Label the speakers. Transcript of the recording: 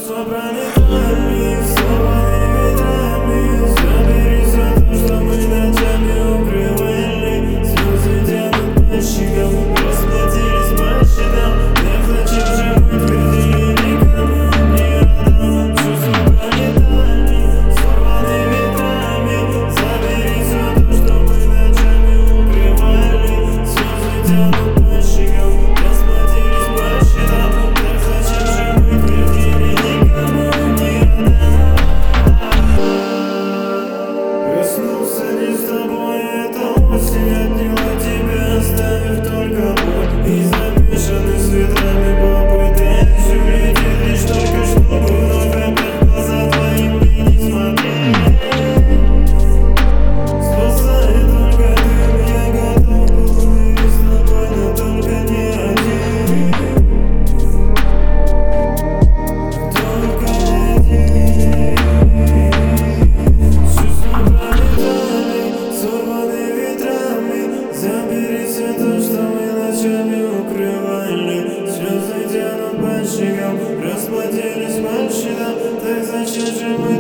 Speaker 1: Чувства пролетали, сорваны ветрами. Забери все то, что мы ночами укрывали. Слезы тянут по щекам, расплатились по счетам. Так зачем же мы твердили, никому не отдам. Чувства пролетали, сорваны ветрами. Забери все то, что мы ночами укрывали. Слезы тянут по щекам, расплатились по счетам. Так зачем же мы твердили, никому не отдам. Проснулся не с тобой, эта осень отняла тебя, оставив только боль. И замешаны с ветрами попытаясь улететь лишь только, чтобы вновь опять в глаза твои мне не смотреть. Спасает только ты, я готов был умереть с тобой, но только не один. Только один. Чувства пролетали, сорваны ветрами. Забери все то, что мы ночами укрывали. Слезы тянут по щекам, расплатились по счетам. Так зачем же мы